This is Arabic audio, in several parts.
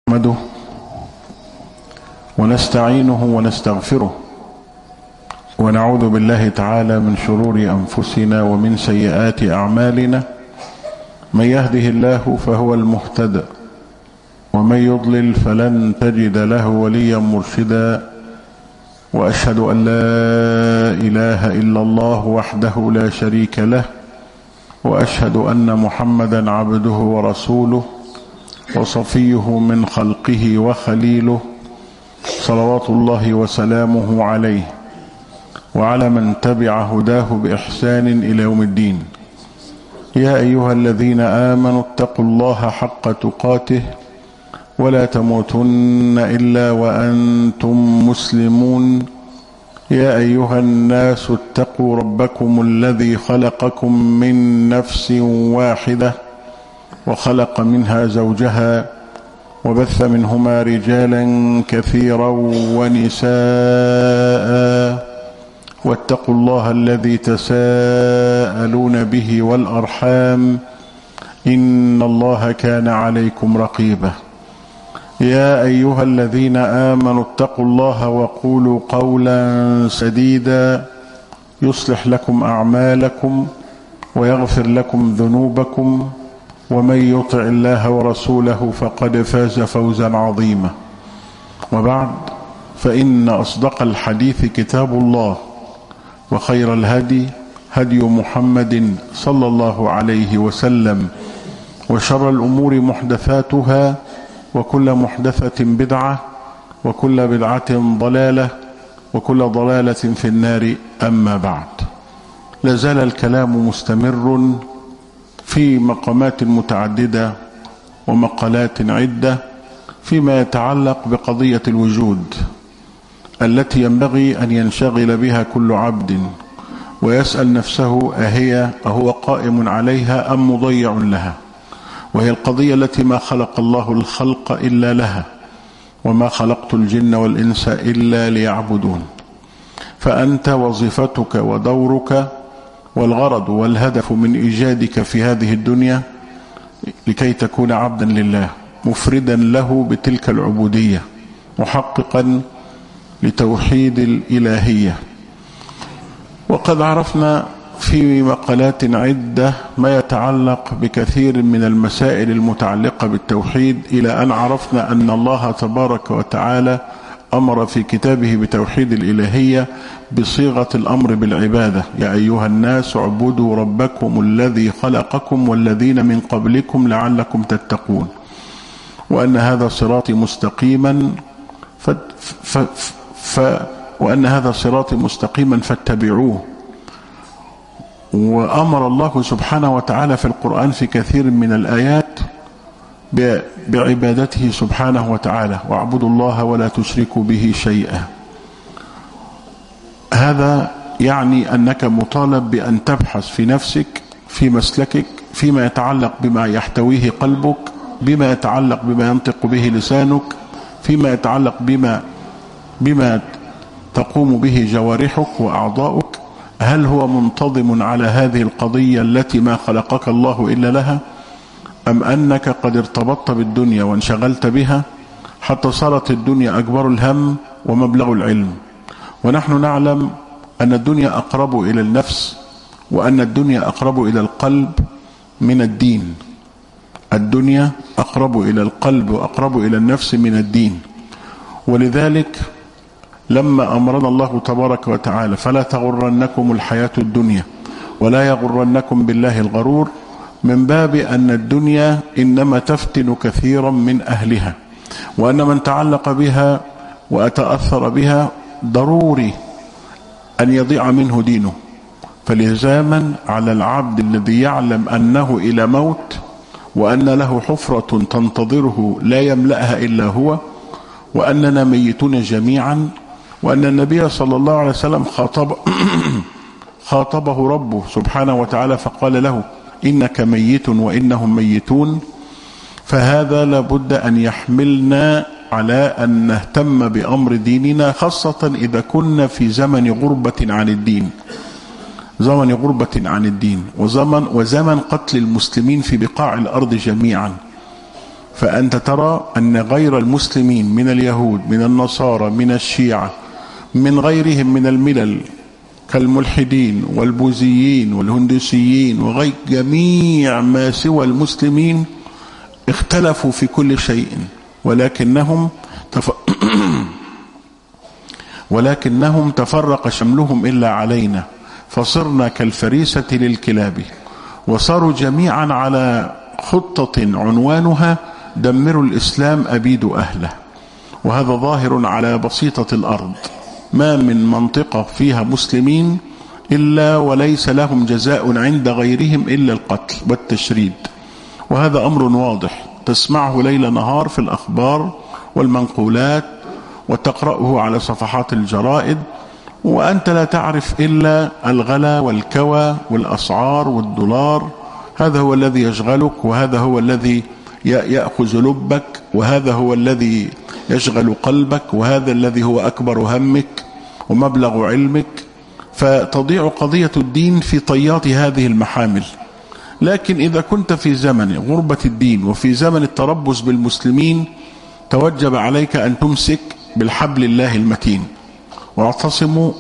نحمده ونستعينه ونستغفره ونعوذ بالله تعالى من شرور أنفسنا ومن سيئات أعمالنا. من يهده الله فهو المهتدى ومن يضلل فلن تجد له وليا مرشدا. وأشهد أن لا إله إلا الله وحده لا شريك له، وأشهد أن محمدا عبده ورسوله وصفيه من خلقه وخليله، صلوات الله وسلامه عليه وعلى من تبع هداه بإحسان إلى يوم الدين. يا أيها الذين آمنوا اتقوا الله حق تقاته ولا تموتن إلا وأنتم مسلمون. يا أيها الناس اتقوا ربكم الذي خلقكم من نفس واحدة وخلق منها زوجها وبث منهما رجالا كثيرا ونساء، واتقوا الله الذي تساءلون به والأرحام إن الله كان عليكم رقيبا. يا أيها الذين آمنوا اتقوا الله وقولوا قولا سديدا يصلح لكم أعمالكم ويغفر لكم ذنوبكم، ومن يطع الله ورسوله فقد فاز فوزا عظيما. وبعد، فإن أصدق الحديث كتاب الله، وخير الهدي هدي محمد صلى الله عليه وسلم، وشر الأمور محدثاتها، وكل محدثة بدعة، وكل بدعة ضلالة، وكل ضلالة في النار. أما بعد، لازال الكلام مستمر في مقامات متعددة ومقالات عدة فيما يتعلق بقضية الوجود التي ينبغي أن ينشغل بها كل عبد ويسأل نفسه أهو قائم عليها أم مضيع لها، وهي القضية التي ما خلق الله الخلق إلا لها، وما خلقت الجن والإنس إلا ليعبدون. فأنت وظيفتك ودورك والغرض والهدف من إيجادك في هذه الدنيا لكي تكون عبدا لله، مفردا له بتلك العبودية، محققا لتوحيد الإلهية. وقد عرفنا في مقالات عدة ما يتعلق بكثير من المسائل المتعلقة بالتوحيد، إلى أن عرفنا أن الله تبارك وتعالى أمر في كتابه بتوحيد الإلهية بصيغة الأمر بالعبادة: يا أيها الناس اعبدوا ربكم الذي خلقكم والذين من قبلكم لعلكم تتقون، وأن هذا صراطي مستقيما فاتبعوه. وأمر الله سبحانه وتعالى في القرآن في كثير من الآيات بعبادته سبحانه وتعالى: واعبدوا الله ولا تشركوا به شيئا. هذا يعني أنك مطالب بأن تبحث في نفسك، في مسلكك، فيما يتعلق بما يحتويه قلبك، بما يتعلق بما ينطق به لسانك، فيما يتعلق بما تقوم به جوارحك وأعضاؤك. هل هو منتظم على هذه القضية التي ما خلقك الله إلا لها، أم أنك قد ارتبطت بالدنيا وانشغلت بها حتى صارت الدنيا أكبر الهم ومبلغ العلم؟ ونحن نعلم أن الدنيا أقرب إلى النفس، وأن الدنيا أقرب إلى القلب من الدين. الدنيا أقرب إلى القلب وأقرب إلى النفس من الدين. ولذلك لما أمرنا الله تبارك وتعالى: فلا تغرنكم الحياة الدنيا ولا يغرنكم بالله الغرور، من باب أن الدنيا إنما تفتن كثيرا من أهلها، وأن من تعلق بها وأتأثر بها ضروري أن يضيع منه دينه. فلزاما على العبد الذي يعلم أنه إلى موت، وأن له حفرة تنتظره لا يملأها إلا هو، وأننا ميتون جميعا، وأن النبي صلى الله عليه وسلم خاطبه ربه سبحانه وتعالى فقال له: إنك ميت وإنهم ميتون. فهذا لابد أن يحملنا على أن نهتم بأمر ديننا، خاصة إذا كنا في زمن غربة عن الدين، زمن غربة عن الدين، وزمن قتل المسلمين في بقاع الأرض جميعا. فأنت ترى أن غير المسلمين من اليهود من النصارى من الشيعة من غيرهم من الملل كالملحدين والبوذيين والهندوسيين وغير جميع ما سوى المسلمين اختلفوا في كل شيء، ولكنهم تفرق شملهم إلا علينا، فصرنا كالفريسة للكلاب، وصاروا جميعا على خطة عنوانها دمروا الإسلام أبيدوا أهله. وهذا ظاهر على بسيطة الأرض، ما من منطقة فيها مسلمين إلا وليس لهم جزاء عند غيرهم إلا القتل والتشريد، وهذا أمر واضح تسمعه ليل نهار في الأخبار والمنقولات وتقرأه على صفحات الجرائد، وأنت لا تعرف إلا الغلا والكوى والأسعار والدولار. هذا هو الذي يشغلك، وهذا هو الذي يأخذ لبك، وهذا هو الذي يشغل قلبك، وهذا الذي هو أكبر همك ومبلغ علمك، فتضيع قضية الدين في طيات هذه المحامل. لكن إذا كنت في زمن غربة الدين وفي زمن التربص بالمسلمين، توجب عليك أن تمسك بالحبل الله المتين، واعتصموا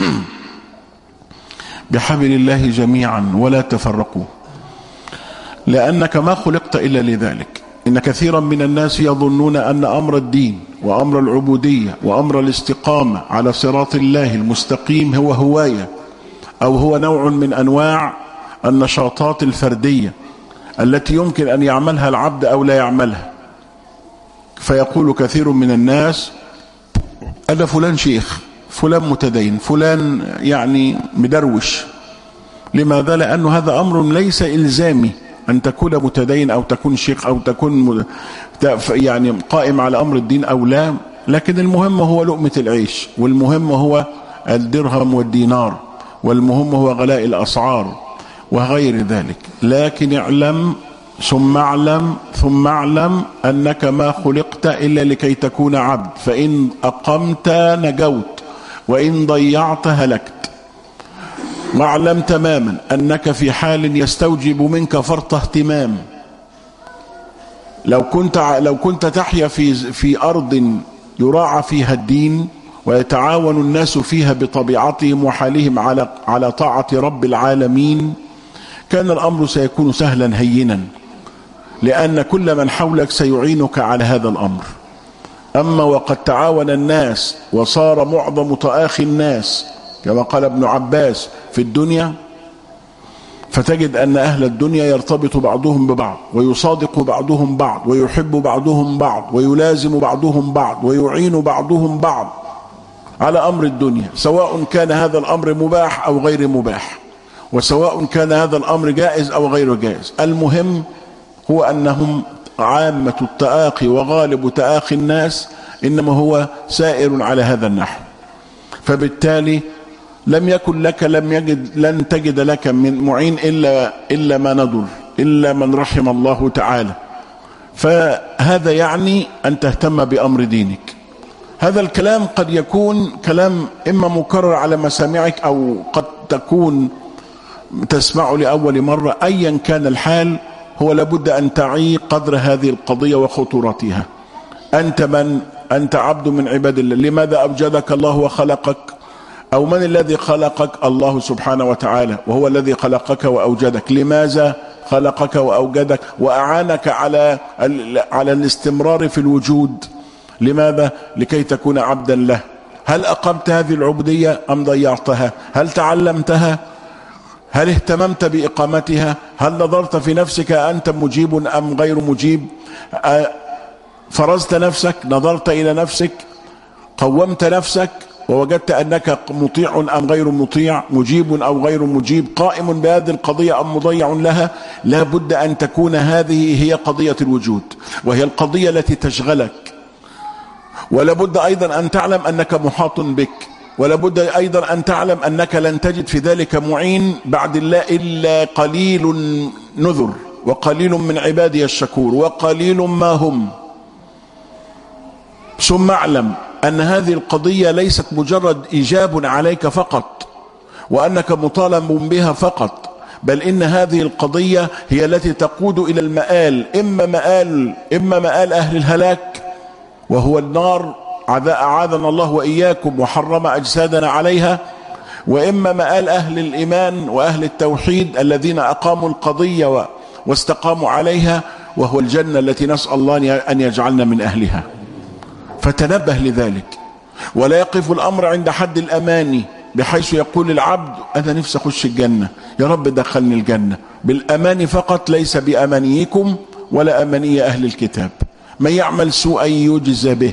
بحبل الله جميعا ولا تفرقوا، لأنك ما خلقت إلا لذلك. إن كثيرا من الناس يظنون أن أمر الدين وأمر العبودية وأمر الاستقامة على صراط الله المستقيم هو هواية، أو هو نوع من أنواع النشاطات الفردية التي يمكن أن يعملها العبد أو لا يعملها. فيقول كثير من الناس: أنا فلان شيخ، فلان متدين، فلان يعني مدروش. لماذا؟ لأنه هذا أمر ليس إلزامي أن تكون متدين أو تكون شيخ أو تكون يعني قائم على أمر الدين أو لا، لكن المهم هو لقمة العيش، والمهم هو الدرهم والدينار، والمهم هو غلاء الأسعار وغير ذلك. لكن اعلم ثم اعلم ثم اعلم أنك ما خلقت إلا لكي تكون عبد، فإن أقمت نجوت وإن ضيعت هلكت. واعلم تماما أنك في حال يستوجب منك فرط اهتمام. لو كنت تحيا في أرض يراعى فيها الدين ويتعاون الناس فيها بطبيعتهم وحالهم على طاعة رب العالمين، كان الأمر سيكون سهلا هينا، لأن كل من حولك سيعينك على هذا الأمر. أما وقد تعاون الناس وصار معظم تآخي الناس كما قال ابن عباس في الدنيا، فتجد أن أهل الدنيا يرتبط بعضهم ببعض، ويصادق بعضهم بعض، ويحب بعضهم بعض، ويلازم بعضهم بعض، ويعين بعضهم بعض على أمر الدنيا، سواء كان هذا الأمر مباح أو غير مباح، وسواء كان هذا الأمر جائز أو غير جائز. المهم هو أنهم عامة التآخي وغالب تآخي الناس إنما هو سائر على هذا النحو. فبالتالي لن تجد لك من معين إلا ما نضر، إلا من رحم الله تعالى. فهذا يعني أن تهتم بأمر دينك. هذا الكلام قد يكون كلام إما مكرر على مسامعك أو قد تكون تسمعه لأول مرة. أيا كان الحال، هو لابد أن تعي قدر هذه القضية وخطورتها. أنت عبد من عباد الله. لماذا أوجدك الله وخلقك؟ أو من الذي خلقك؟ الله سبحانه وتعالى، وهو الذي خلقك وأوجدك. لماذا خلقك وأوجدك وأعانك على الاستمرار في الوجود؟ لماذا؟ لكي تكون عبدا له. هل أقمت هذه العبودية أم ضيعتها؟ هل تعلمتها؟ هل اهتممت بإقامتها؟ هل نظرت في نفسك أنت مجيب أم غير مجيب؟ فرزت نفسك، نظرت إلى نفسك، قومت نفسك ووجدت أنك مطيع أم غير مطيع، مجيب أو غير مجيب، قائم بهذه القضية أم مضيع لها. لا بد أن تكون هذه هي قضية الوجود، وهي القضية التي تشغلك. ولا بد أيضا أن تعلم أنك محاط بك، ولا بد أيضا أن تعلم أنك لن تجد في ذلك معين بعد الله إلا قليل نذر، وقليل من عبادي الشكور، وقليل ما هم. ثم اعلم أن هذه القضية ليست مجرد إيجاب عليك فقط، وأنك مطالب بها فقط، بل إن هذه القضية هي التي تقود إلى المآل، إما مآل أهل الهلاك وهو النار أعاذنا الله وإياكم وحرم أجسادنا عليها، وإما مآل أهل الإيمان وأهل التوحيد الذين أقاموا القضية واستقاموا عليها، وهو الجنة التي نسأل الله أن يجعلنا من أهلها. فتنبه لذلك، ولا يقف الأمر عند حد الأماني بحيث يقول العبد أنا نفسي أخش الجنة، يا رب دخلني الجنة، بالأماني فقط، ليس بأمانيكم ولا أماني أهل الكتاب. من يعمل سوءا يجزى به.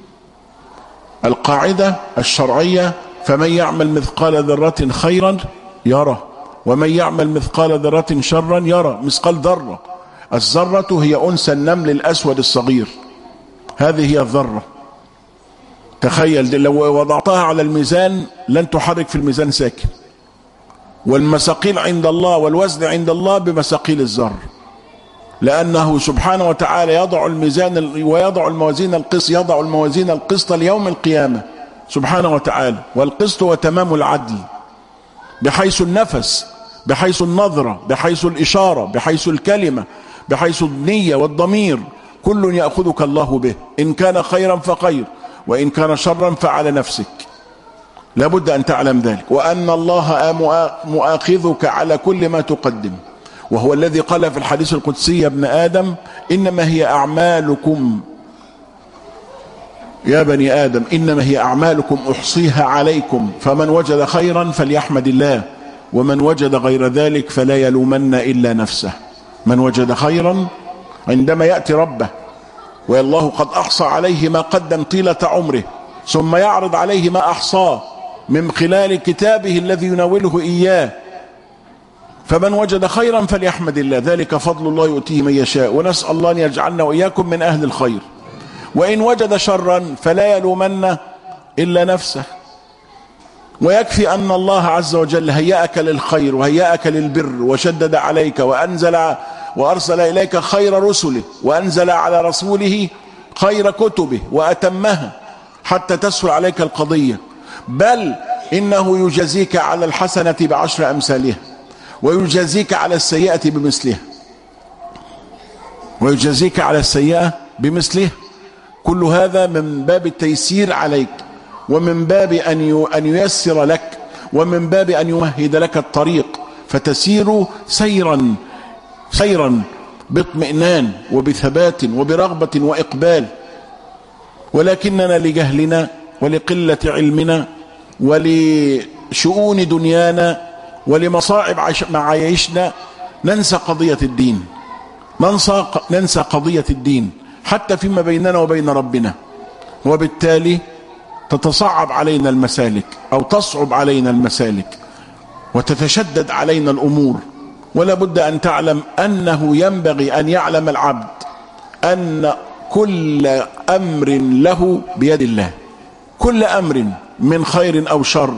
القاعدة الشرعية: فمن يعمل مثقال ذرة خيرا يره، ومن يعمل مثقال ذرة شرا يره. مثقال ذرة، الذرة هي أنثى النمل الأسود الصغير، هذه هي الذرة. تخيل لو وضعتها على الميزان لن تحرك في الميزان ساكن. والمثاقيل عند الله والوزن عند الله بمثاقيل الذر، لأنه سبحانه وتعالى يضع الميزان ويضع الموازين القسط، يضع الموازين القسط ليوم القيامة سبحانه وتعالى. والقسط هو تمام العدل، بحيث النفس، بحيث النظرة، بحيث الإشارة، بحيث الكلمة، بحيث النية والضمير، كل يأخذك الله به، إن كان خيرا فخير، وإن كان شرا فعلى نفسك. لابد أن تعلم ذلك، وأن الله مؤاخذك على كل ما تقدم. وهو الذي قال في الحديث القدسي: يا ابن آدم إنما هي أعمالكم، يا بني آدم إنما هي أعمالكم أحصيها عليكم، فمن وجد خيرا فليحمد الله، ومن وجد غير ذلك فلا يلومن إلا نفسه. من وجد خيرا عندما يأتي ربه والله قد أحصى عليه ما قدم طيلة عمره، ثم يعرض عليه ما أحصاه من خلال كتابه الذي يناوله إياه، فمن وجد خيرا فليحمد الله، ذلك فضل الله يؤتيه من يشاء، ونسأل الله أن يجعلنا وإياكم من أهل الخير. وإن وجد شرا فلا يلومن إلا نفسه، ويكفي أن الله عز وجل هيأك للخير وهيأك للبر، وشدد عليك وأرسل إليك خير رسله، وأنزل على رسوله خير كتبه وأتمها حتى تسهل عليك القضية. بل إنه يجازيك على الحسنة بعشر أمثالها، ويجازيك على السيئة بمثلها، ويجازيك على السيئة بمثلها. كل هذا من باب التيسير عليك، ومن باب أن ييسر لك، ومن باب أن يمهد لك الطريق، فتسير سيرا باطمئنان وبثبات وبرغبة وإقبال. ولكننا لجهلنا ولقلة علمنا ولشؤون دنيانا ولمصاعب معايشنا ننسى قضية الدين، ننسى قضية الدين حتى فيما بيننا وبين ربنا، وبالتالي تتصعب علينا المسالك أو تصعب علينا المسالك وتتشدد علينا الأمور. ولا بد أن تعلم أنه ينبغي أن يعلم العبد أن كل أمر له بيد الله، كل أمر من خير أو شر،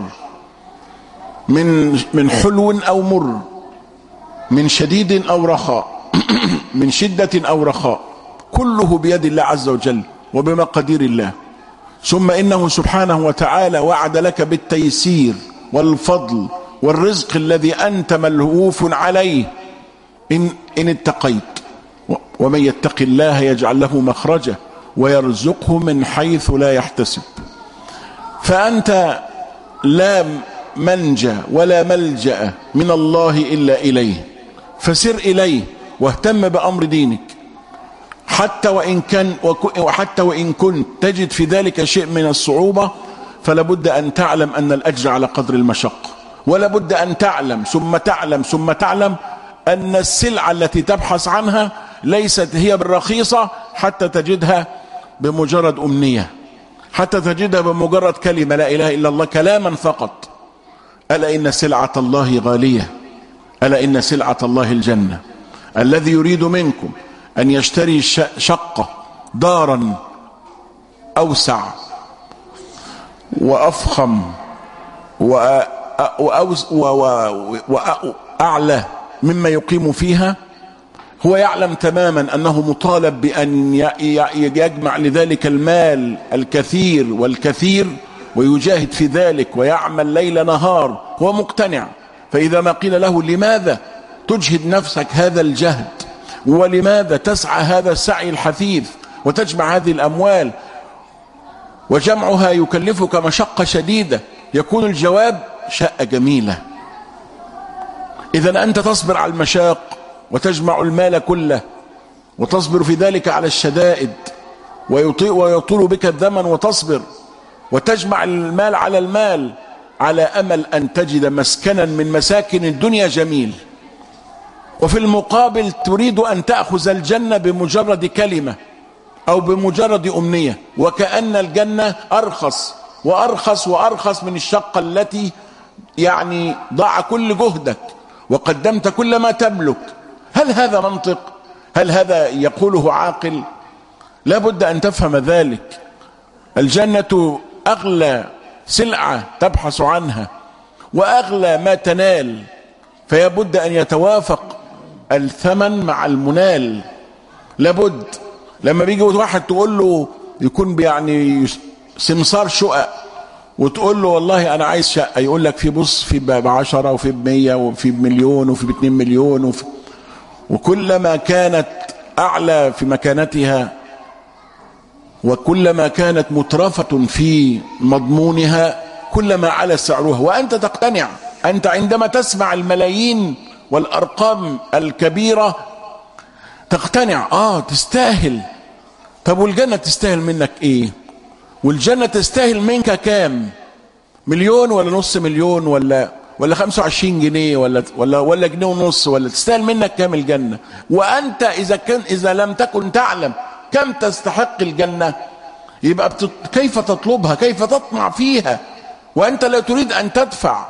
من حلو أو مر، من شديد أو رخاء من شدة أو رخاء، كله بيد الله عز وجل وبمقادير الله. ثم إنه سبحانه وتعالى وعد لك بالتيسير والفضل والرزق الذي أنت ملهوف عليه إن اتقيت. ومن يتق الله يجعل له مخرجا ويرزقه من حيث لا يحتسب. فأنت لا منجى ولا ملجأ من الله إلا إليه، فسر إليه واهتم بأمر دينك، حتى وإن كنت تجد في ذلك شيء من الصعوبة، فلا بد أن تعلم أن الأجر على قدر المشقة. ولا بد أن تعلم ثم تعلم أن السلعة التي تبحث عنها ليست هي بالرخيصة حتى تجدها بمجرد أمنية، حتى تجدها بمجرد كلمة لا إله إلا الله، كلاما فقط. ألا إن سلعة الله غالية، ألا إن سلعة الله الجنة. الذي يريد منكم أن يشتري شقة، دارا أوسع وأفخم وأعلى مما يقيم فيها، هو يعلم تماما أنه مطالب بأن يجمع لذلك المال الكثير والكثير ويجاهد في ذلك ويعمل ليل نهار، هو مقتنع. فإذا ما قيل له لماذا تجهد نفسك هذا الجهد؟ ولماذا تسعى هذا السعي الحثيث وتجمع هذه الأموال وجمعها يكلفك مشقة شديدة؟ يكون الجواب شقة جميلة. إذا أنت تصبر على المشاق وتجمع المال كله وتصبر في ذلك على الشدائد، ويطول بك الزمن وتصبر وتجمع المال على المال على أمل أن تجد مسكنا من مساكن الدنيا جميل، وفي المقابل تريد أن تأخذ الجنة بمجرد كلمة أو بمجرد أمنية، وكأن الجنة أرخص وأرخص وأرخص من الشقة التي يعني ضاع كل جهدك وقدمت كل ما تملك. هل هذا منطق؟ هل هذا يقوله عاقل؟ لا بد أن تفهم ذلك. الجنة أغلى سلعة تبحث عنها وأغلى ما تنال، فيبد أن يتوافق الثمن مع المنال. لابد لما بيجي واحد تقول له يكون يعني سمسار شقق وتقول له والله أنا عايز شقة، يقول لك في بص في ب10 وفي ب100 وفي ب1,000,000 وفي ب2 مليون وكلما كانت أعلى في مكانتها وكلما كانت مترفة في مضمونها كلما على سعرها، وأنت تقتنع. أنت عندما تسمع الملايين والأرقام الكبيرة تقتنع، تستاهل. طب والجنة تستاهل منك إيه؟ والجنة تستاهل منك كام؟ 1,000,000 ولا نص مليون ولا 25 جنيه ولا جنيه ونص؟ ولا تستاهل منك كام الجنة؟ وأنت إذا لم تكن تعلم كم تستحق الجنة يبقى كيف تطلبها؟ كيف تطمع فيها وأنت لا تريد أن تدفع؟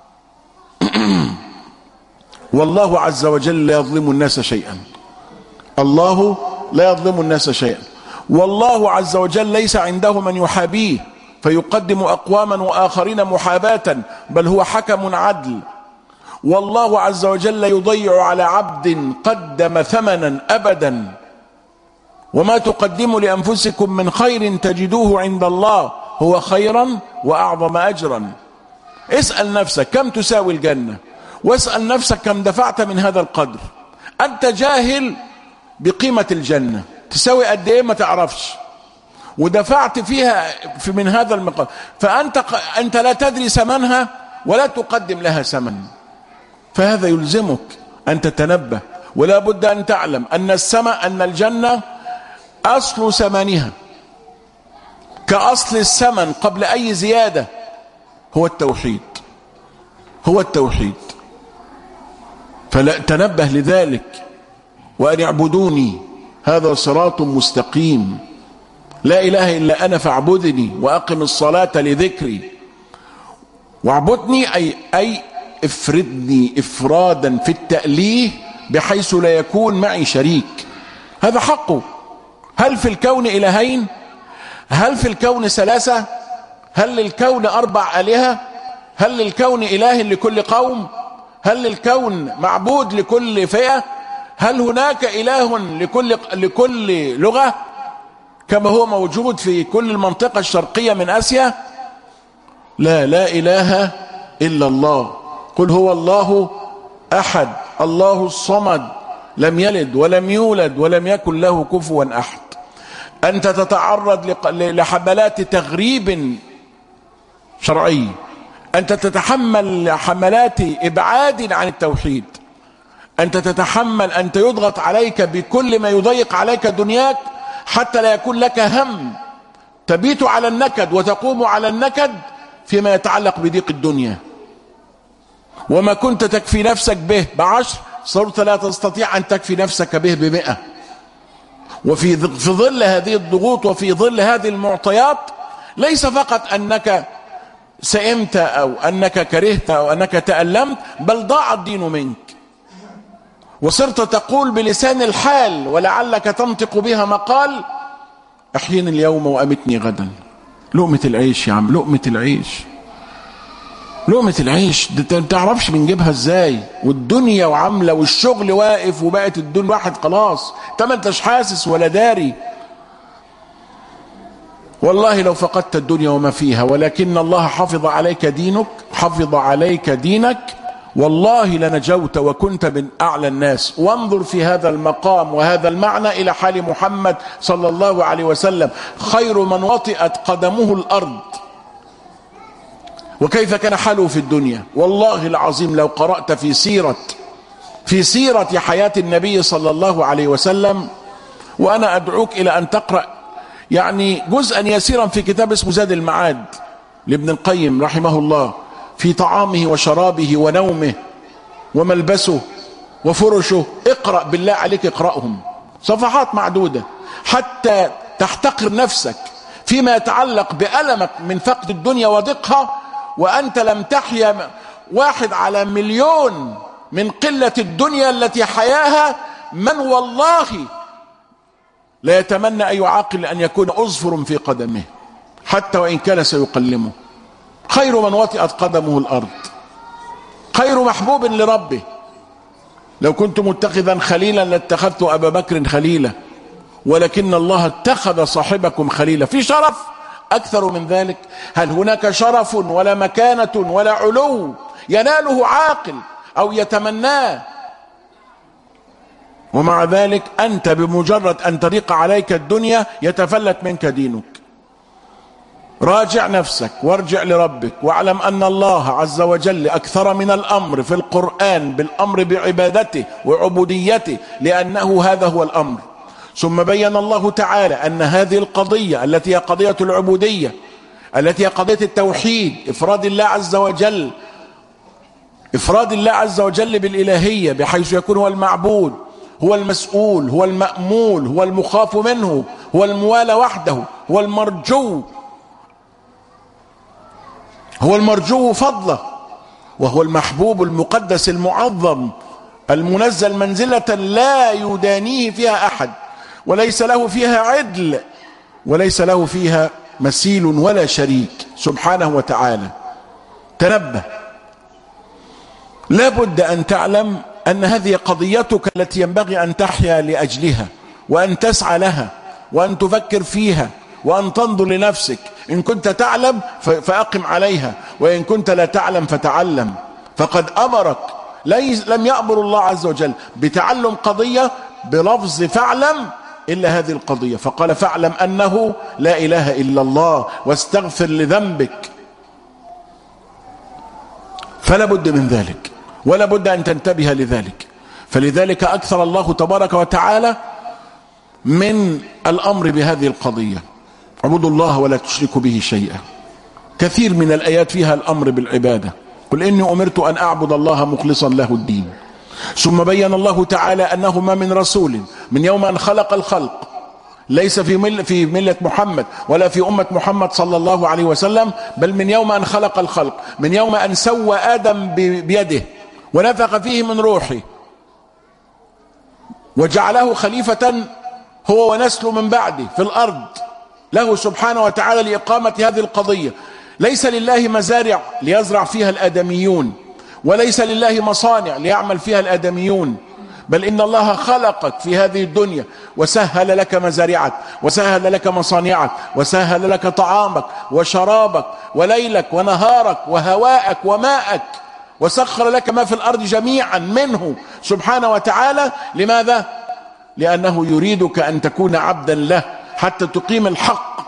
والله عز وجل لا يظلم الناس شيئا. الله لا يظلم الناس شيئا، والله عز وجل ليس عنده من يحابيه فيقدم أقواما وآخرين محاباة، بل هو حكم عدل. والله عز وجل يضيع على عبد قدم ثمنا أبدا. وما تقدموا لأنفسكم من خير تجدوه عند الله هو خيرا وأعظم أجرا. اسأل نفسك كم تساوي الجنة، واسأل نفسك كم دفعت من هذا القدر. أنت جاهل بقيمة الجنة تساوي قد إيه ما تعرفش، ودفعت فيها من هذا المقدار، فأنت لا تدري ثمنها ولا تقدم لها ثمن. فهذا يلزمك أن تتنبه، ولا بد أن تعلم أن الجنة أصل ثمنها كأصل الثمن قبل أي زيادة هو التوحيد، هو التوحيد. فلا تنبه لذلك، وأن يعبدوني هذا صراط مستقيم، لا إله إلا أنا فاعبدني وأقم الصلاة لذكري. واعبدني أي افردني إفرادا في التأليه بحيث لا يكون معي شريك، هذا حقه. هل في الكون إلهين؟ هل في الكون ثلاثة؟ هل للكون 4 آلهة؟ هل للكون إله لكل قوم؟ هل للكون معبود لكل فئة؟ هل هناك إله لكل لغة كما هو موجود في كل المنطقة الشرقية من آسيا؟ لا إله إلا الله. قل هو الله أحد الله الصمد لم يلد ولم يولد ولم يكن له كفوا أحد. أنت تتعرض لحملات تغريب شرعي، أنت تتحمل حملات إبعاد عن التوحيد، أنت تتحمل أنت يضغط عليك بكل ما يضيق عليك دنياك حتى لا يكون لك هم، تبيت على النكد وتقوم على النكد فيما يتعلق بضيق الدنيا. وما كنت تكفي نفسك به ب10 صرت لا تستطيع أن تكفي نفسك به ب100. وفي ظل هذه الضغوط وفي ظل هذه المعطيات ليس فقط أنك سئمت أو أنك كرهت أو أنك تألمت، بل ضاع الدين منك وصرت تقول بلسان الحال ولعلك تنطق بها مقال: أحيني اليوم وأمتني غدا. لقمة العيش يا عم، لقمة العيش، لقمة العيش دي تعرفش بنجيبها ازاي، والدنيا وعاملة والشغل واقف وبقت الدنيا واحد خلاص ما انتش حاسس ولا داري. والله لو فقدت الدنيا وما فيها، ولكن الله حفظ عليك دينك والله لنجوت وكنت من أعلى الناس. وانظر في هذا المقام وهذا المعنى إلى حال محمد صلى الله عليه وسلم، خير من وطئت قدمه الأرض، وكيف كان حاله في الدنيا. والله العظيم لو قرأت في سيرة حياة النبي صلى الله عليه وسلم، وأنا أدعوك إلى أن تقرأ يعني جزءا يسيرا في كتاب اسمه زاد المعاد لابن القيم رحمه الله، في طعامه وشرابه ونومه وملبسه وفرشه. اقرأ بالله عليك، اقرأهم صفحات معدودة حتى تحتقر نفسك فيما يتعلق بألمك من فقد الدنيا وضيقها، وأنت لم تحيا 1 على مليون من قلة الدنيا التي حياها من والله لا يتمنى أي عاقل أن يكون أظفر في قدمه حتى وإن كان سيقلمه. خير من وطئت قدمه الأرض، خير محبوب لربه. لو كنت متخذا خليلا لاتخذت أبا بكر خليلا، ولكن الله اتخذ صاحبكم خليلا. في شرف أكثر من ذلك؟ هل هناك شرف ولا مكانة ولا علو يناله عاقل أو يتمناه؟ ومع ذلك أنت بمجرد أن تضيق عليك الدنيا يتفلت منك دينك. راجع نفسك وارجع لربك، واعلم أن الله عز وجل أكثر من الأمر في القرآن بالأمر بعبادته وعبوديته، لأنه هذا هو الأمر. ثم بين الله تعالى أن هذه القضية التي هي قضية العبودية، التي هي قضية التوحيد، إفراد الله عز وجل بالإلهية، بحيث يكون هو المعبود، هو المسؤول، هو المأمول، هو المخاف منه، هو الموالى وحده، هو المرجو فضله، وهو المحبوب المقدس المعظم المنزل منزلة لا يدانيه فيها أحد، وليس له فيها عدل، وليس له فيها مثيل ولا شريك سبحانه وتعالى. تنبه، لا بد أن تعلم أن هذه قضيتك التي ينبغي أن تحيا لأجلها، وأن تسعى لها، وأن تفكر فيها، وأن تنظر لنفسك. إن كنت تعلم فأقم عليها، وإن كنت لا تعلم فتعلم. فقد أمرك، لم يأمر الله عز وجل بتعلم قضية بلفظ فاعلم إلا هذه القضية، فقال فاعلم أنه لا إله إلا الله واستغفر لذنبك. فلا بد من ذلك، ولا بد أن تنتبه لذلك. فلذلك أكثر الله تبارك وتعالى من الأمر بهذه القضية، اعبدوا الله ولا تشركوا به شيئا. كثير من الآيات فيها الأمر بالعبادة، قل إني أمرت أن أعبد الله مخلصا له الدين. ثم بين الله تعالى أنه ما من رسول من يوم أن خلق الخلق، ليس في ملة محمد ولا في أمة محمد صلى الله عليه وسلم، بل من يوم أن خلق الخلق، من يوم أن سوى آدم بيده ونفخ فيه من روحه وجعله خليفة هو ونسله من بعده في الأرض، له سبحانه وتعالى لإقامة هذه القضية. ليس لله مزارع ليزرع فيها الآدميون، وليس لله مصانع ليعمل فيها الآدميون، بل إن الله خلقك في هذه الدنيا وسهل لك مزارعك، وسهل لك مصانعك، وسهل لك طعامك وشرابك وليلك ونهارك وهواءك وماءك، وسخر لك ما في الأرض جميعا منه سبحانه وتعالى. لماذا؟ لأنه يريدك أن تكون عبدا له حتى تقيم الحق،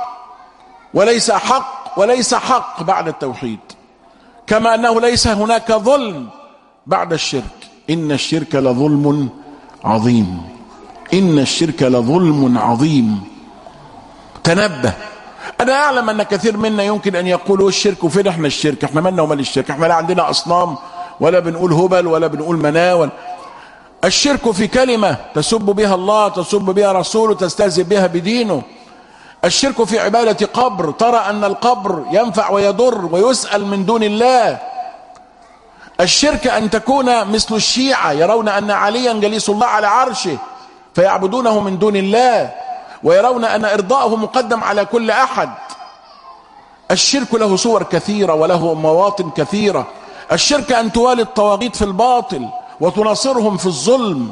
وليس حق بعد التوحيد، كما أنه ليس هناك ظلم بعد الشرك. إن الشرك لظلم عظيم، إن الشرك لظلم عظيم. تنبه. أنا أعلم أن كثير منا يمكن أن يقولوا الشرك، وفين إحنا الشرك؟ إحنا مالنا ومال الشرك؟ إحنا لا عندنا أصنام ولا بنقول هبل ولا بنقول مناول. الشرك في كلمة تسب بها الله، تسب بها رسوله، تستهزئ بها بدينه. الشرك في عبادة قبر، ترى أن القبر ينفع ويضر ويسأل من دون الله. الشرك أن تكون مثل الشيعة يرون أن عليا جليس الله على عرشه فيعبدونه من دون الله، ويرون أن إرضاءه مقدم على كل أحد. الشرك له صور كثيرة وله مواطن كثيرة. الشرك أن توالي الطواغيت في الباطل وتناصرهم في الظلم،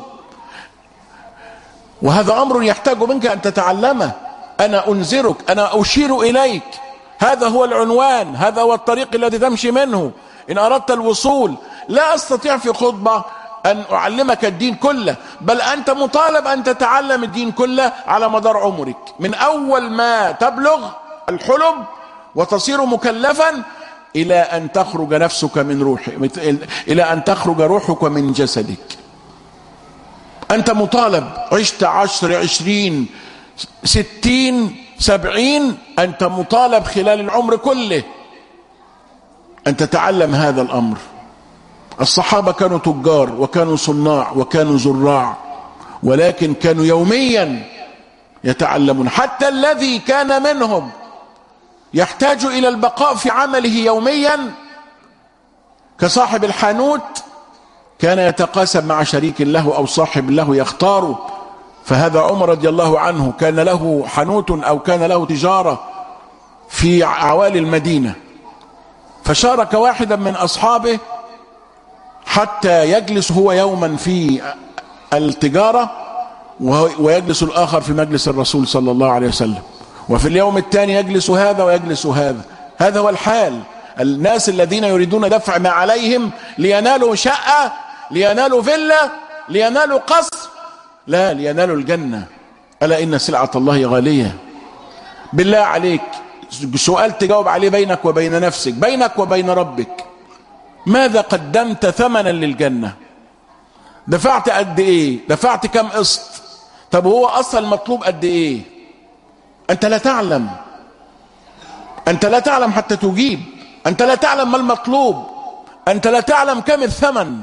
وهذا أمر يحتاج منك أن تتعلمه. أنا أنذرك، أنا أشير إليك، هذا هو العنوان، هذا هو الطريق الذي تمشي منه إن أردت الوصول لا أستطيع في خطبة أن أعلمك الدين كله، بل أنت مطالب أن تتعلم الدين كله على مدار عمرك، من أول ما تبلغ الحلم وتصير مكلفا إلى أن تخرج نفسك من روحك، إلى أن تخرج روحك من جسدك. أنت مطالب، عشت 10 20 60 70، أنت مطالب خلال العمر كله أن تتعلم هذا الأمر. الصحابة كانوا تجار وكانوا صناع وكانوا زراع، ولكن كانوا يوميا يتعلمون. حتى الذي كان منهم يحتاج إلى البقاء في عمله يوميا كصاحب الحانوت كان يتقاسم مع شريك له أو صاحب له يختاره. فهذا عمر رضي الله عنه كان له حانوت أو كان له تجارة في عوالي المدينة، فشارك واحدا من أصحابه حتى يجلس هو يوما في التجارة ويجلس الآخر في مجلس الرسول صلى الله عليه وسلم، وفي اليوم الثاني يجلس هذا ويجلس هذا. هذا هو الحال. الناس الذين يريدون دفع ما عليهم لينالوا شقة، لينالوا فيلا، لينالوا قصر، لا، لينالوا الجنة. ألا إن سلعة الله غالية. بالله عليك سؤال تجاوب عليه بينك وبين نفسك، بينك وبين ربك، ماذا قدمت ثمنا للجنة؟ دفعت قد ايه؟ دفعت كم قسط؟ طب هو اصلا المطلوب قد ايه؟ انت لا تعلم، انت لا تعلم حتى تجيب، انت لا تعلم ما المطلوب، انت لا تعلم كم الثمن.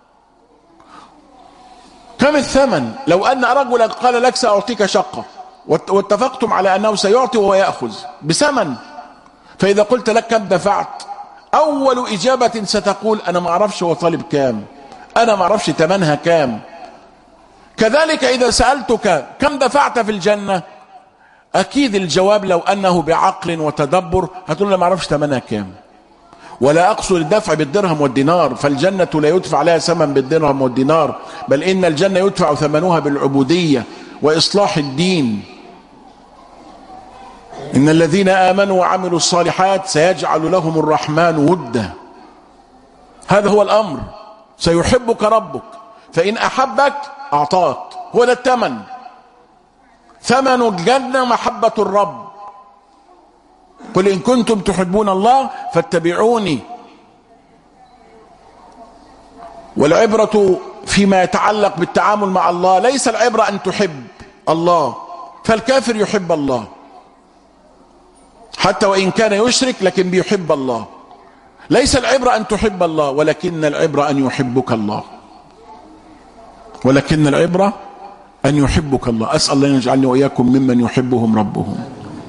كم الثمن؟ لو ان رجلا قال لك سأعطيك شقة واتفقتم على انه سيعطي وهو يأخذ بثمن، فاذا قلت لك كم دفعت، اول اجابة ستقول انا ما اعرفش هو طالب كام، انا ما اعرفش ثمنها كام. كذلك اذا سألتك كم دفعت في الجنة، اكيد الجواب لو انه بعقل وتدبر هتقول لا ما اعرفش ثمنها كام. ولا اقصد الدفع بالدرهم والدينار، فالجنة لا يدفع لها ثمن بالدرهم والدينار، بل ان الجنة يدفع ثمنها بالعبودية واصلاح الدين. إن الذين آمنوا وعملوا الصالحات سيجعل لهم الرحمن ودا. هذا هو الأمر. سيحبك ربك، فإن أحبك أعطاك. هو ده الثمن. ثمن الجنة محبة الرب. قل إن كنتم تحبون الله فاتبعوني. والعبرة فيما يتعلق بالتعامل مع الله، ليس العبرة أن تحب الله، فالكافر يحب الله حتى وإن كان يشرك، لكن بيحب الله. ليس العبرة أن تحب الله، ولكن العبرة أن يحبك الله، ولكن العبرة أن يحبك الله. أسأل الله أن يجعلني وإياكم ممن يحبهم ربهم.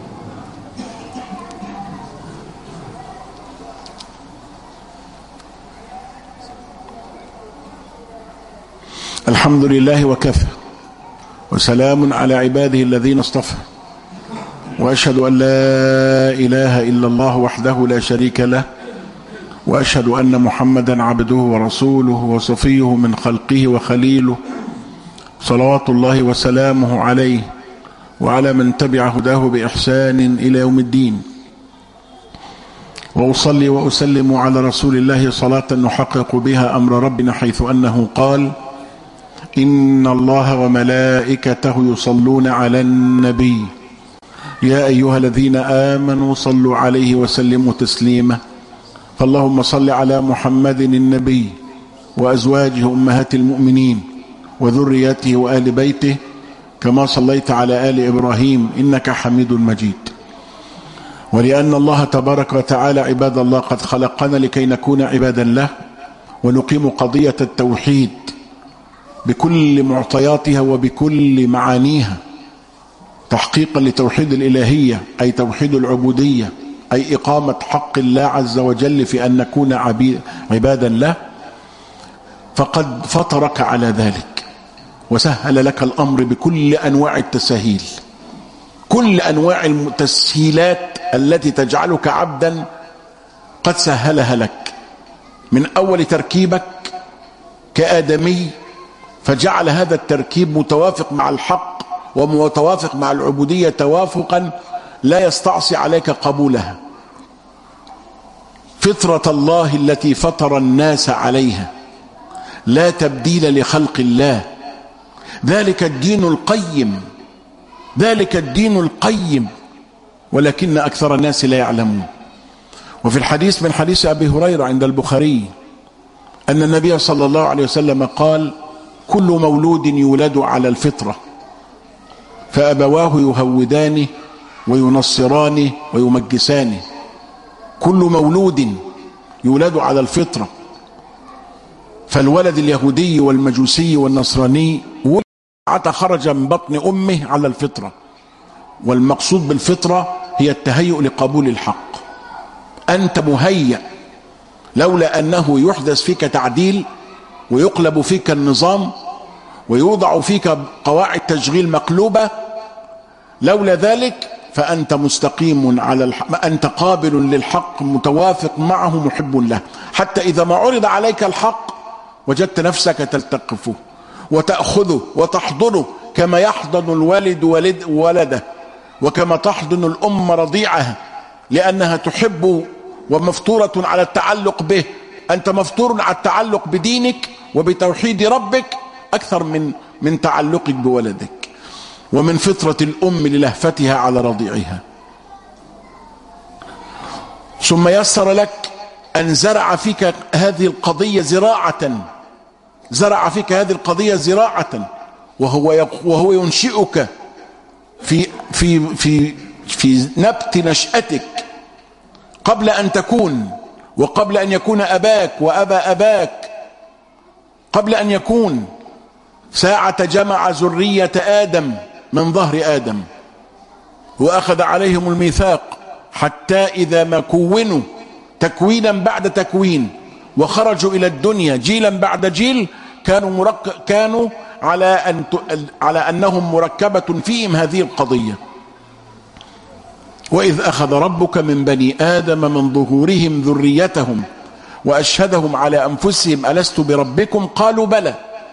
الحمد لله وكفى، وسلام على عباده الذين اصطفى، وأشهد أن لا إله إلا الله وحده لا شريك له، وأشهد أن محمدا عبده ورسوله وصفيه من خلقه وخليله، صلوات الله وسلامه عليه وعلى من تبع هداه بإحسان إلى يوم الدين. وأصلي وأسلم على رسول الله صلاة نحقق بها أمر ربنا، حيث أنه قال: إن الله وملائكته يصلون على النبي يا أيها الذين آمنوا صلوا عليه وسلموا تسليما. فاللهم صل على محمد النبي وأزواجه أمهات المؤمنين وذريته وآل بيته كما صليت على آل إبراهيم إنك حميد مجيد. ولأن الله تبارك وتعالى عباد الله قد خلقنا لكي نكون عبادا له، ونقيم قضية التوحيد بكل معطياتها وبكل معانيها، تحقيقا لتوحيد الإلهية، أي توحيد العبودية، أي إقامة حق الله عز وجل في أن نكون عبادا له. فقد فطرك على ذلك وسهل لك الأمر بكل أنواع التسهيل، كل أنواع التسهيلات التي تجعلك عبدا قد سهلها لك، من أول تركيبك كآدمي فجعل هذا التركيب متوافق مع الحق ومتوافق مع العبودية توافقا لا يستعصي عليك قبولها. في فطرة الله التي فطر الناس عليها لا تبديل لخلق الله، ذلك الدين القيم، ذلك الدين القيم، ولكن أكثر الناس لا يعلمون. وفي الحديث من حديث أبي هريرة عند البخاري أن النبي صلى الله عليه وسلم قال: كل مولود يولد على الفطرة فأبواه يهودانه وينصرانه ويمجسانه. كل مولود يولد على الفطرة، فالولد اليهودي والمجوسي والنصراني ولد خرج من بطن أمه على الفطرة، والمقصود بالفطرة هي التهيؤ لقبول الحق. أنت مهيأ، لولا أنه يحدث فيك تعديل ويقلب فيك النظام ويوضع فيك قواعد تشغيل مقلوبة، لولا ذلك فأنت مستقيم على الحق، أنت قابل للحق متوافق معه محب له، حتى إذا ما عرض عليك الحق وجدت نفسك تلتقفه وتأخذه وتحضنه كما يحضن الوالد ولده، وكما تحضن الأم رضيعها لأنها تحب ومفطورة على التعلق به. أنت مفطور على التعلق بدينك وبتوحيد ربك أكثر من تعلقك بولدك. ومن فطرة الأم للهفتها على رضيعها. ثم يسر لك أن زرع فيك هذه القضية زراعة، وهو ينشئك في نبت نشأتك قبل أن تكون، وقبل أن يكون أباك وأبا أباك، قبل أن يكون، ساعة جمع ذرية آدم من ظهر آدم وأخذ عليهم الميثاق، حتى إذا ما كونوا تكوينا بعد تكوين وخرجوا إلى الدنيا جيلا بعد جيل، كانوا على أنهم مركبة فيهم هذه القضية. وإذ أخذ ربك من بني آدم من ظهورهم ذريتهم وأشهدهم على أنفسهم ألست بربكم قالوا بلى.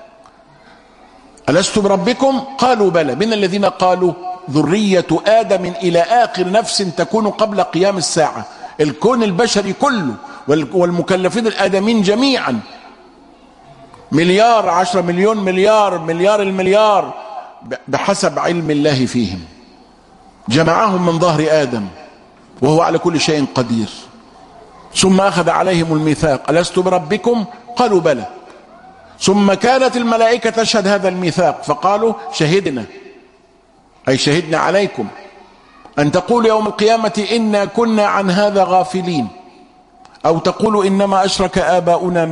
ألست بربكم قالوا بلى. من الذين قالوا ذرية آدم إلى آخر نفس تكون قبل قيام الساعة. الكون البشري كله والمكلفين الآدمين جميعا، مليار، 10 مليون مليار، مليار المليار، بحسب علم الله فيهم، جمعهم من ظهر آدم وهو على كل شيء قدير. ثم أخذ عليهم الميثاق ألست بربكم قالوا بلى. ثم كانت الملائكة تشهد هذا الميثاق فقالوا شهدنا، أي شهدنا عليكم أن تقولوا يوم القيامة إنا كنا عن هذا غافلين، أو تقولوا إنما أشرك آباؤنا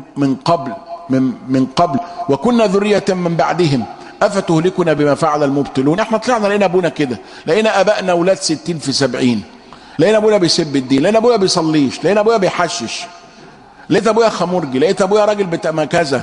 من قبل وكنا ذرية من بعدهم أفتهلكنا بما فعل المبطلون. احنا طلعنا لقينا أبونا كده، لقينا أبائنا أولاد 60 في 70، لقينا أبونا بيسب الدين، لقينا أبونا بيصليش، لقينا أبونا بيحشش، لقيت أبويا خمرجي، لقيت أبويا راجل بتاع كذا.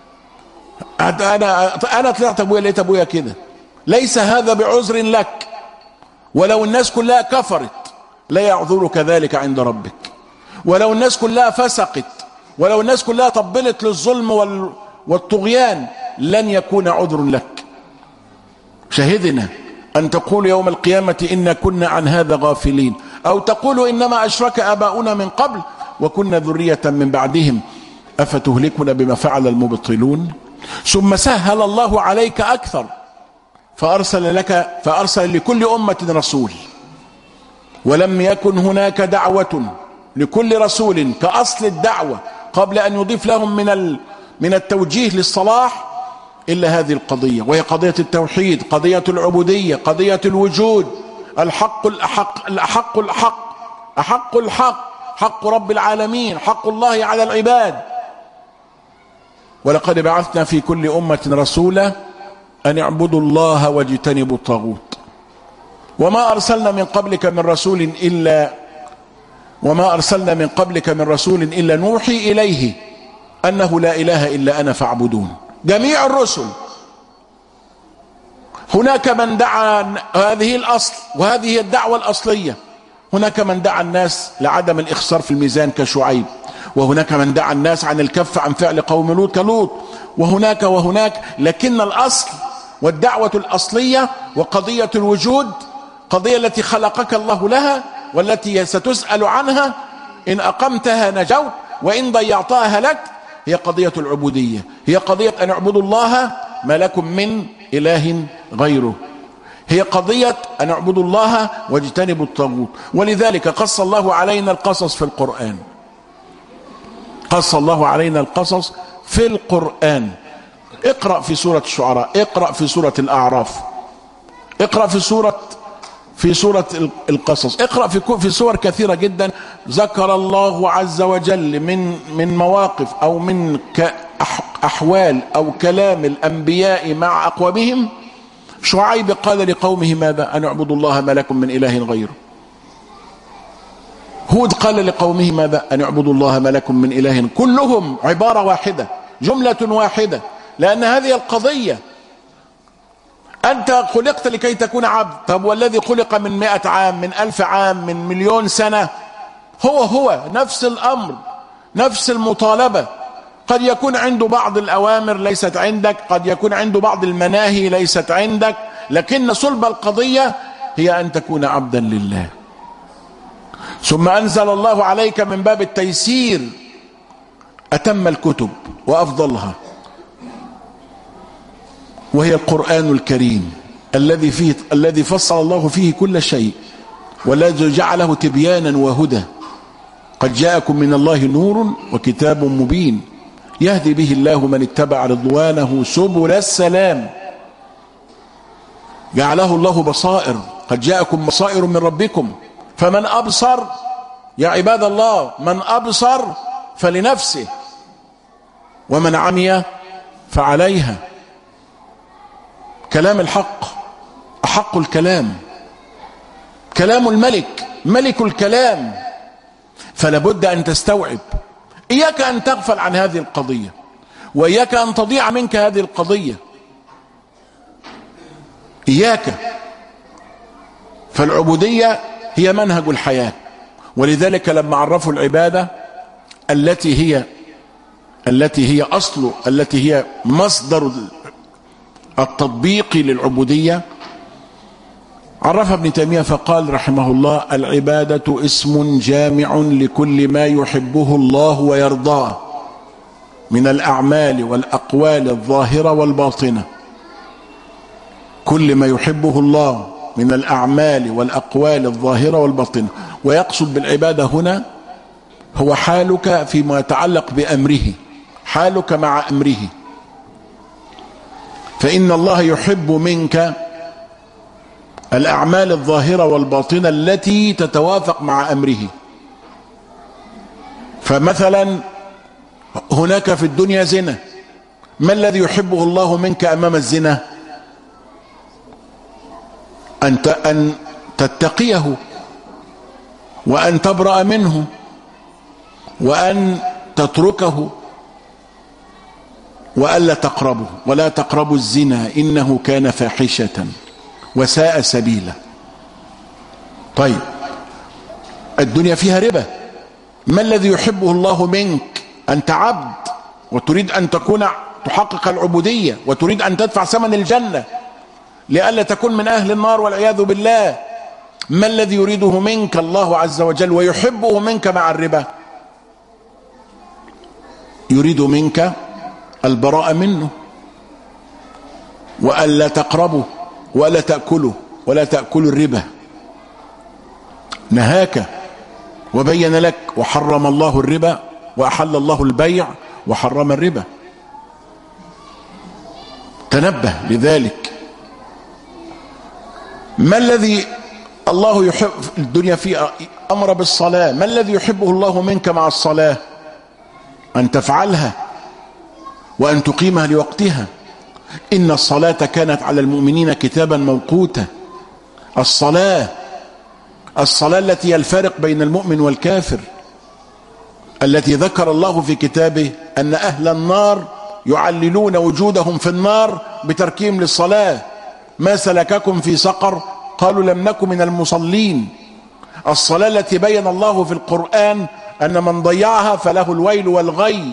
أنا طلعت أبويا لقيت أبويا كده. ليس هذا بعذر لك، ولو الناس كلها كفرت لا يعذرك ذلك عند ربك، ولو الناس كلها فسقت، ولو الناس كلها طبلت للظلم والطغيان لن يكون عذر لك. شهدنا أن تقول يوم القيامة إنا كنا عن هذا غافلين، أو تقول إنما أشرك آباؤنا من قبل وكنا ذرية من بعدهم أفتهلكنا بما فعل المبطلون. ثم سهل الله عليك أكثر فأرسل لكل أمة رسول، ولم يكن هناك دعوة لكل رسول كأصل الدعوة قبل أن يضيف لهم من التوجيه للصلاح إلا هذه القضية، وهي قضية التوحيد، قضية العبودية، قضية الوجود، الحق الأحق، الأحق الحق، أحق الحق، حق رب العالمين، حق الله على العباد. ولقد بعثنا في كل أمة رسولا أن اعبدوا الله واجتنبوا الطاغوت وما أرسلنا من قبلك من رسول إلا نوحي إليه أنه لا إله إلا أنا فاعبدون. جميع الرسل هناك من دعا هذه الأصل وهذه الدعوة الأصلية، هناك من دعا الناس لعدم الإخسار في الميزان كشعيب، وهناك من دعا الناس عن الكف عن فعل قوم لوط كلوط، وهناك، لكن الأصل والدعوة الأصلية وقضية الوجود، قضية التي خلقك الله لها والتي ستسأل عنها، إن أقمتها نجوت وإن ضيعتها هلكت. هي قضية العبودية، هي قضية أن اعبدوا الله ما لكم من إله غيره، هي قضية أن اعبدوا الله واجتنبوا الطاغوت. ولذلك قص الله علينا القصص في القرآن، قص الله علينا القصص في القرآن. اقرأ في سورة الشعراء، اقرأ في سورة الأعراف، اقرأ في سورة القصص، اقرأ في سور كثيرة جدا ذكر الله عز وجل من مواقف أو من أحوال أو كلام الأنبياء مع أقوامهم. شعيب قال لقومه ماذا؟ أن اعبدوا الله ما لكم من إله غيره. هود قال لقومه ماذا؟ أن اعبدوا الله ما لكم من إله. كلهم عبارة واحدة، جملة واحدة، لأن هذه القضية. أنت خلقت لكي تكون عبد، طب والذي خلق من 100 عام، من 1000 عام، من 1,000,000 سنة، هو نفس الأمر، نفس المطالبة. قد يكون عنده بعض الأوامر ليست عندك، قد يكون عنده بعض المناهي ليست عندك، لكن صلب القضية هي أن تكون عبدا لله. ثم أنزل الله عليك من باب التيسير أتم الكتب وأفضلها، وهي القرآن الكريم الذي فصل الله فيه كل شيء، والذي جعله تبيانا وهدى. قد جاءكم من الله نور وكتاب مبين يهدي به الله من اتبع رضوانه سبل السلام. جعله الله بصائر، قد جاءكم بصائر من ربكم، فمن أبصر يا عباد الله، من أبصر فلنفسه، ومن عمي فعليها. كلام الحق، أحق الكلام، كلام الملك، ملك الكلام. فلا بد أن تستوعب. إياك أن تغفل عن هذه القضية، وإياك أن تضيع منك هذه القضية، إياك. فالعبودية هي منهج الحياة. ولذلك لما عرفوا العبادة التي هي أصل، التي هي مصدر التطبيق للعبودية، عرفها ابن تيمية فقال رحمه الله: العبادة اسم جامع لكل ما يحبه الله ويرضاه من الأعمال والأقوال الظاهرة والباطنة. كل ما يحبه الله من الأعمال والأقوال الظاهرة والباطنة. ويقصد بالعبادة هنا هو حالك فيما يتعلق بأمره، حالك مع أمره. فإن الله يحب منك الأعمال الظاهرة والباطنة التي تتوافق مع أمره. فمثلا هناك في الدنيا زنا، ما الذي يحبه الله منك أمام الزنا؟ أن تتقيه، وأن تبرأ منه، وأن تتركه، وألا تقربه. ولا تقربوا الزنا إنه كان فاحشة وساء سبيلا. طيب، الدنيا فيها ربا، ما الذي يحبه الله منك؟ أنت عبد وتريد أن تحقق العبودية، وتريد أن تدفع ثمن الجنة لئلا تكون من أهل النار والعياذ بالله. ما الذي يريده منك الله عز وجل ويحبه منك مع الربا؟ يريد منك البراءة منه، وألا تقربه، ولا تأكله، ولا تأكل الربا. نهاك وبين لك: وحرم الله الربا وأحل الله البيع وحرم الربا. تنبه لذلك. ما الذي الله يحب الدنيا فيه؟ أمر بالصلاة. ما الذي يحبه الله منك مع الصلاة؟ أن تفعلها وأن تقيمها لوقتها. إن الصلاة كانت على المؤمنين كتابا موقوتا. الصلاة التي هي الفارق بين المؤمن والكافر، التي ذكر الله في كتابه أن أهل النار يعللون وجودهم في النار بتركهم للصلاة. ما سلككم في سقر؟ قالوا لم نكن من المصلين. الصلاة التي بين الله في القرآن أن من ضيعها فله الويل والغي.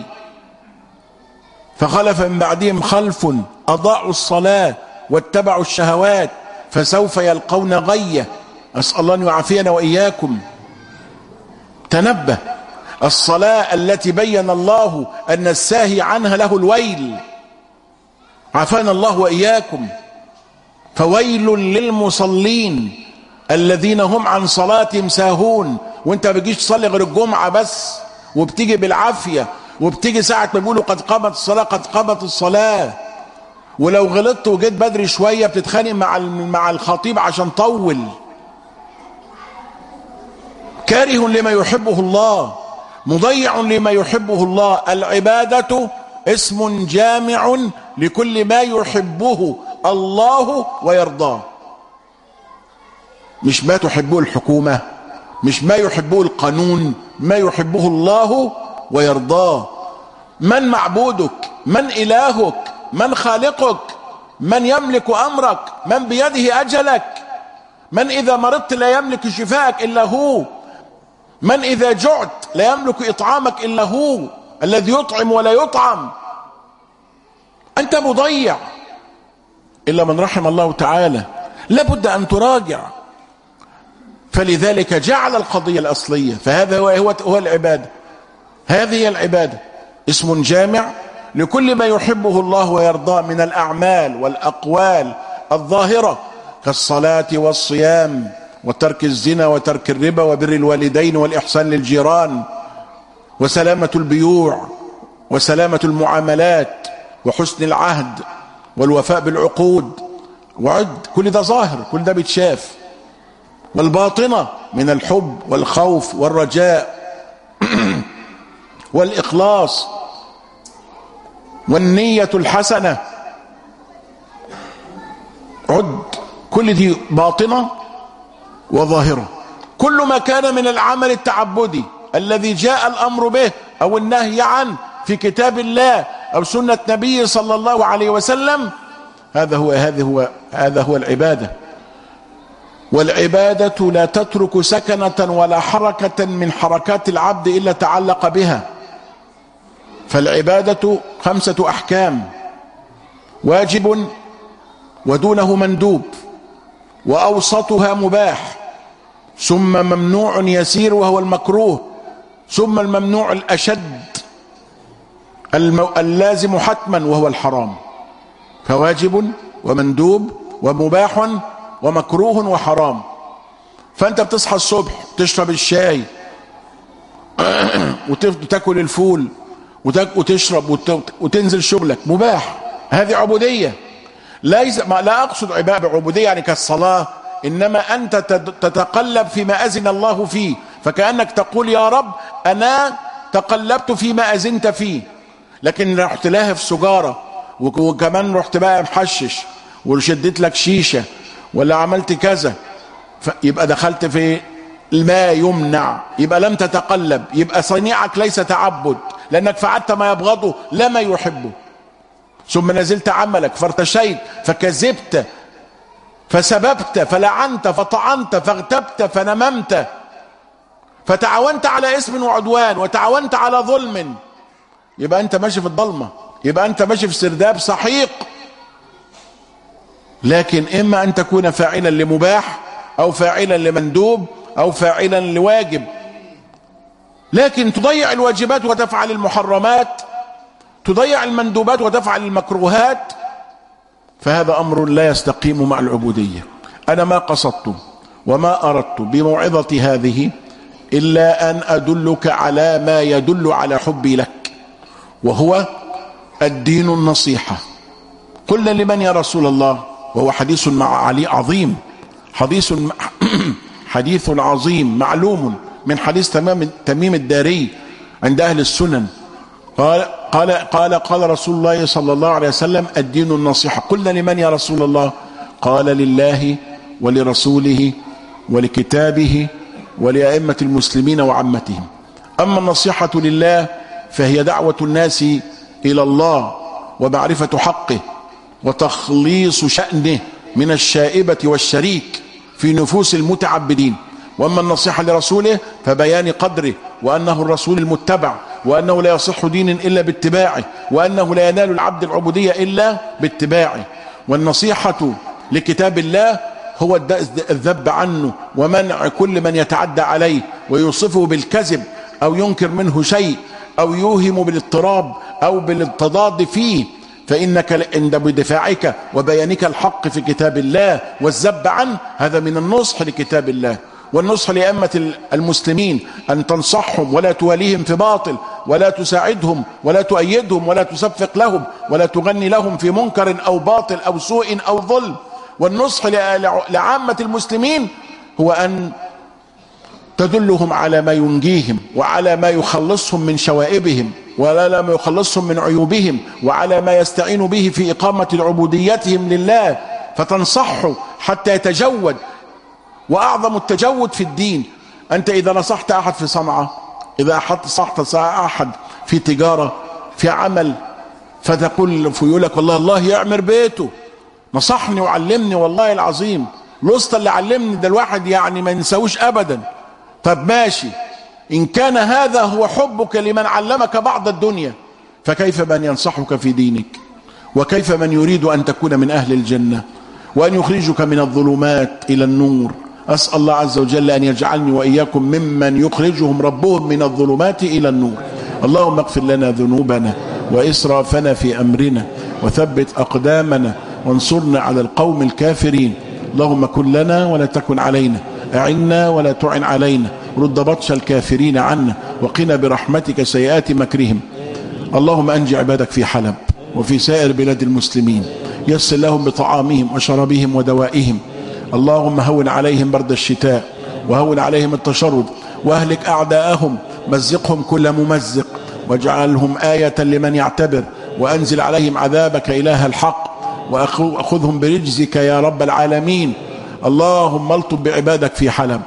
فخلف من بعدهم خلف أضاعوا الصلاة واتبعوا الشهوات فسوف يلقون غية. أسأل الله أن يعافينا وإياكم. تنبه. الصلاة التي بين الله أن الساهي عنها له الويل، عافانا الله وإياكم. فويل للمصلين الذين هم عن صلاتهم ساهون. وانت ما بتجيش تصلي غير الجمعة بس، وبتيجي بالعافية، وبتيجي ساعة ما بيقولوا قد قامت الصلاة قد قامت الصلاة، ولو غلطت وجيت بدري شوية بتتخانق مع الخطيب عشان طول. كاره لما يحبه الله، مضيع لما يحبه الله. العبادة اسم جامع لكل ما يحبه الله ويرضاه. مش ما تحبه الحكومة، مش ما يحبه القانون، ما يحبه الله ويرضاه. من معبودك؟ من إلهك؟ من خالقك؟ من يملك أمرك؟ من بيده أجلك؟ من إذا مرضت لا يملك شفاءك إلا هو؟ من إذا جعت لا يملك إطعامك إلا هو الذي يطعم ولا يطعم. أنت مضيع إلا من رحم الله تعالى. لابد أن تراجع. فلذلك جعل القضية الأصلية، فهذا هو العبادة. هذه هي العبادة، اسم جامع لكل ما يحبه الله ويرضاه من الأعمال والأقوال الظاهرة كالصلاة والصيام وترك الزنا وترك الربا وبر الوالدين والإحسان للجيران وسلامة البيوع وسلامة المعاملات وحسن العهد والوفاء بالعقود. وعد كل ده ظاهر، كل ده بيتشاف. والباطنة من الحب والخوف والرجاء والإخلاص والنية الحسنة. عد كل دي باطنة وظاهرة. كل ما كان من العمل التعبدي الذي جاء الأمر به أو النهي عنه في كتاب الله أو سنة نبيه صلى الله عليه وسلم، هذا هو العبادة. والعبادة لا تترك سكنة ولا حركة من حركات العبد إلا تعلق بها. فالعبادة 5 أحكام: واجب ودونه مندوب، وأوسطها مباح، ثم ممنوع يسير وهو المكروه، ثم الممنوع الأشد اللازم حتما وهو الحرام. فواجب ومندوب ومباح ومكروه وحرام. فأنت بتصحى الصبح تشرب الشاي وتاكل الفول وتشرب وتنزل شغلك، مباح. هذه عبودية. لا أقصد عبودية يعني كالصلاة، إنما أنت تتقلب فيما أذن الله فيه، فكأنك تقول يا رب أنا تقلبت فيما أذنت فيه. لكن رحت لاهف سجارة وكمان رحت بقى محشش وشدت لك شيشة ولا عملت كذا، يبقى دخلت في ما يمنع، يبقى لم تتقلب، يبقى صنيعك ليس تعبد، لأنك فعلت ما يبغضه لا ما يحبه. ثم نزلت عملك فارتشيت فكذبت فسببت فلعنت فطعنت فاغتبت فنممت فتعاونت على إثم وعدوان وتعاونت على ظلم، يبقى أنت ماشي في الضلمة، يبقى أنت ماشي في سرداب سحيق. لكن إما أن تكون فاعلا لمباح أو فاعلا لمندوب أو فاعلا لواجب، لكن تضيع الواجبات وتفعل المحرمات، تضيع المندوبات وتفعل المكروهات، فهذا أمر لا يستقيم مع العبودية. أنا ما قصدت وما أردت بموعظة هذه إلا أن أدلك على ما يدل على حبي لك، وهو الدين النصيحة. قلنا لمن يا رسول الله؟ وهو حديث مع علي عظيم، حديث عظيم معلوم من حديث تميم الداري عند أهل السنن. قال رسول الله صلى الله عليه وسلم الدين النصيحة. قلنا لمن يا رسول الله؟ قال لله ولرسوله ولكتابه ولأئمة المسلمين وعامتهم. أما النصيحة لله فهي دعوة الناس إلى الله ومعرفة حقه وتخليص شأنه من الشائبة والشريك في نفوس المتعبدين. وأما النصيحة لرسوله فبيان قدره، وأنه الرسول المتبع، وأنه لا يصح دين إلا باتباعه، وأنه لا ينال العبد العبودية إلا باتباعه. والنصيحة لكتاب الله هو الذب عنه ومنع كل من يتعدى عليه ويوصفه بالكذب أو ينكر منه شيء أو يوهم بالاضطراب أو بالتضاد فيه، فإنك عند بدفاعك وبيانك الحق في كتاب الله والذب عنه، هذا من النصح لكتاب الله. والنصح لأئمة المسلمين أن تنصحهم ولا تواليهم في باطل، ولا تساعدهم ولا تؤيدهم ولا تصفق لهم ولا تغني لهم في منكر أو باطل أو سوء أو ظلم. والنصح لعامة المسلمين هو أن تدلهم على ما ينجيهم وعلى ما يخلصهم من شوائبهم ولا ما يخلصهم من عيوبهم وعلى ما يستعين به في إقامة عبوديتهم لله، فتنصحه حتى يتجود. وأعظم التجود في الدين، أنت إذا نصحت أحد في صنعة، إذا نصحت أحد في تجارة في عمل، فتقول فيقول لك والله الله يعمر بيته، نصحني وعلمني والله العظيم، الوسطى اللي علمني ده الواحد يعني ما ينساوش أبدا. طب ماشي، إن كان هذا هو حبك لمن علمك بعض الدنيا، فكيف من ينصحك في دينك؟ وكيف من يريد أن تكون من أهل الجنة وأن يخرجك من الظلمات إلى النور؟ أسأل الله عز وجل أن يجعلني وإياكم ممن يخرجهم ربهم من الظلمات إلى النور. اللهم اغفر لنا ذنوبنا وإسرافنا في أمرنا وثبت أقدامنا وانصرنا على القوم الكافرين. اللهم كن لنا ولا تكن علينا، أعنا ولا تعن علينا، رد بطش الكافرين عنا، وقنا برحمتك سيئات مكرهم. اللهم أنجي عبادك في حلب وفي سائر بلاد المسلمين، يسر لهم بطعامهم وشرابهم ودوائهم. اللهم هون عليهم برد الشتاء وهون عليهم التشرد، واهلك أعداءهم، مزقهم كل ممزق، واجعلهم آية لمن يعتبر، وأنزل عليهم عذابك إله الحق، وأخذهم برجزك يا رب العالمين. اللهم الطف بعبادك في حلب،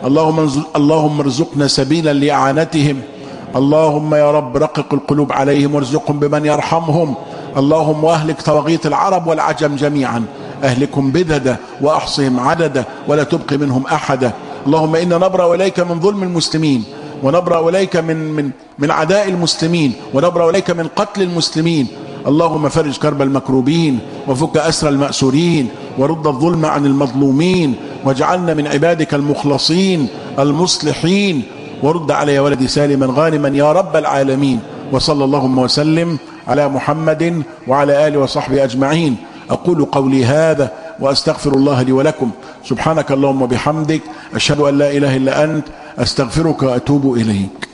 اللهم ارزقنا سبيلا لإعانتهم. اللهم يا رب رقق القلوب عليهم وارزقهم بمن يرحمهم. اللهم واهلك طواغيت العرب والعجم جميعا، أهلكم بددا وأحصهم عددا ولا تبقي منهم أحدا. اللهم إنا نبرأ إليك من ظلم المسلمين، ونبرأ إليك من عداء المسلمين، ونبرأ إليك من قتل المسلمين. اللهم فرج كرب المكروبين، وفك أسر المأسورين، ورد الظلم عن المظلومين، واجعلنا من عبادك المخلصين المصلحين، ورد علي ولدي سالما غانما يا رب العالمين. وصلى اللهم وسلم على محمد وعلى آله وصحبه أجمعين. أقول قولي هذا وأستغفر الله لي ولكم. سبحانك اللهم وبحمدك، أشهد أن لا إله إلا أنت، أستغفرك وأتوب إليك.